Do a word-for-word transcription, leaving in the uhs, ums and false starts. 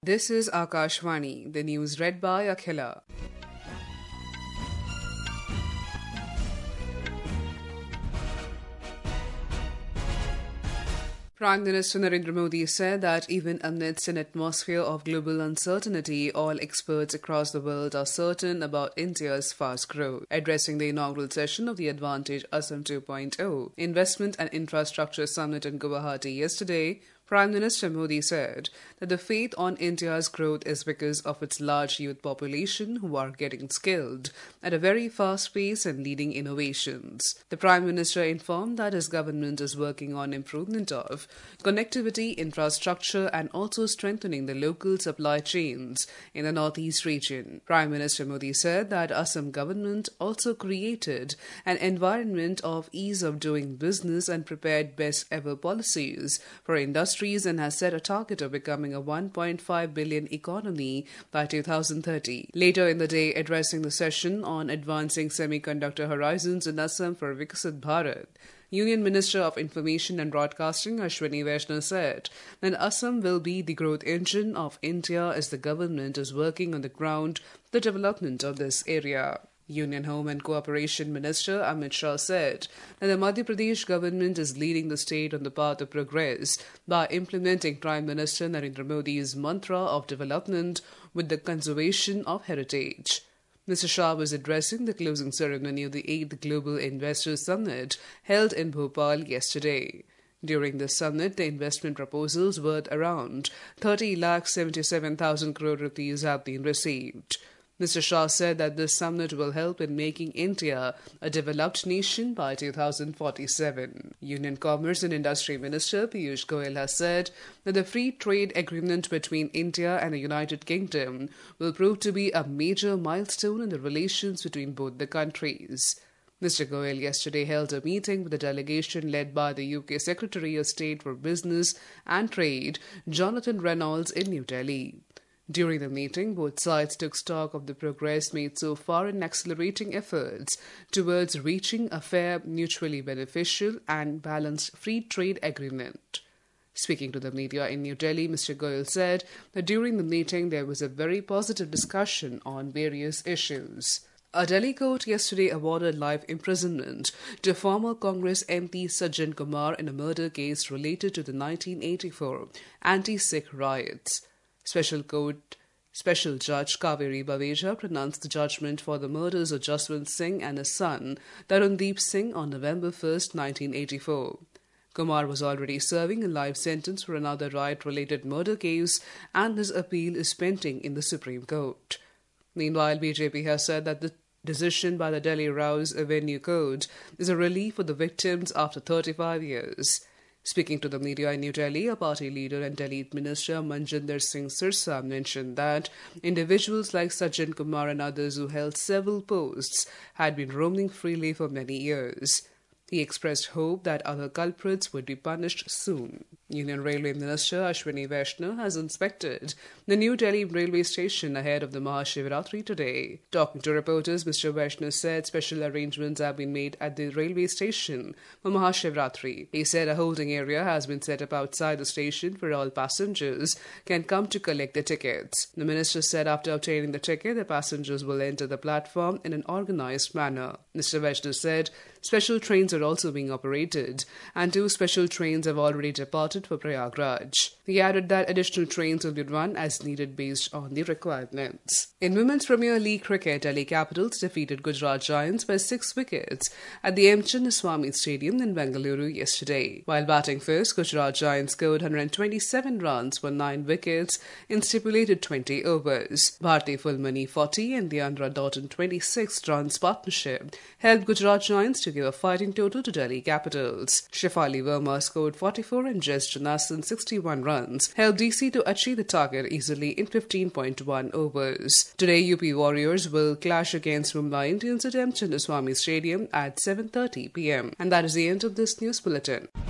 This is Akashvani, the news read by Akhila. Prime Minister Narendra Modi said that even amidst an atmosphere of global uncertainty, all experts across the world are certain about India's fast growth. Addressing the inaugural session of the Advantage Assam two point oh Investment and Infrastructure Summit in Guwahati yesterday, Prime Minister Modi said that the faith on India's growth is because of its large youth population who are getting skilled at a very fast pace and leading innovations. The Prime Minister informed that his government is working on improvement of connectivity, infrastructure and also strengthening the local supply chains in the northeast region. Prime Minister Modi said that Assam government also created an environment of ease of doing business and prepared best ever policies for industry and has set a target of becoming a one point five billion economy by two thousand thirty. Later in the day, addressing the session on advancing semiconductor horizons in Assam for Viksit Bharat, Union Minister of Information and Broadcasting Ashwini Vaishnaw said that Assam will be the growth engine of India as the government is working on the ground for the development of this area. Union Home and Cooperation Minister Amit Shah said that the Madhya Pradesh government is leading the state on the path of progress by implementing Prime Minister Narendra Modi's mantra of development with the conservation of heritage. Mister Shah was addressing the closing ceremony of the eighth Global Investors Summit held in Bhopal yesterday. During this summit, the investment proposals worth around thirty lakh seventy-seven thousand crore rupees have been received. Mister Shah said that this summit will help in making India a developed nation by two thousand forty-seven. Union Commerce and Industry Minister Piyush Goyal has said that the free trade agreement between India and the United Kingdom will prove to be a major milestone in the relations between both the countries. Mister Goyal yesterday held a meeting with a delegation led by the U K Secretary of State for Business and Trade, Jonathan Reynolds, in New Delhi. During the meeting, both sides took stock of the progress made so far in accelerating efforts towards reaching a fair, mutually beneficial and balanced free trade agreement. Speaking to the media in New Delhi, Mister Goyal said that during the meeting there was a very positive discussion on various issues. A Delhi court yesterday awarded life imprisonment to former Congress M P Sajjan Kumar in a murder case related to the nineteen eighty-four anti-Sikh riots. Special Court Special Judge Kaveri Baveja pronounced the judgment for the murders of Jaswant Singh and his son Tarundeep Singh on November first, nineteen eighty-four. Kumar was already serving a life sentence for another riot-related murder case and his appeal is pending in the Supreme Court. Meanwhile, B J P has said that the decision by the Delhi Rouse Avenue Court is a relief for the victims after thirty-five years. Speaking to the media in New Delhi, a party leader and Delhi Minister Manjinder Singh Sirsa mentioned that individuals like Sajjan Kumar and others who held several posts had been roaming freely for many years. He expressed hope that other culprits would be punished soon. Union Railway Minister Ashwini Vaishnaw has inspected the New Delhi railway station ahead of the Mahashivratri today. Talking to reporters, Mister Vaishnaw said special arrangements have been made at the railway station for Mahashivratri. He said a holding area has been set up outside the station where all passengers can come to collect their tickets. The minister said after obtaining the ticket, the passengers will enter the platform in an organized manner. Mister Vaishnaw said special trains are also being operated and two special trains have already departed for Prayagraj. He added that additional trains will be run as needed based on the requirements. In Women's Premier League cricket, Delhi Capitals defeated Gujarat Giants by six wickets at the M. Chinnaswamy Stadium in Bengaluru yesterday. While batting first, Gujarat Giants scored one hundred twenty-seven runs for nine wickets in stipulated twenty overs. Bharti Fulmani forty and Deandra Doughton twenty-six runs partnership helped Gujarat Giants to give a fighting total to Delhi Capitals. Shefali Verma scored forty-four and Jess Jonathan sixty-one runs, helped D C to achieve the target easily in fifteen point one overs. Today, U P Warriors will clash against Mumbai Indians at M. Chinnaswamy Stadium at seven thirty p m. And that is the end of this news bulletin.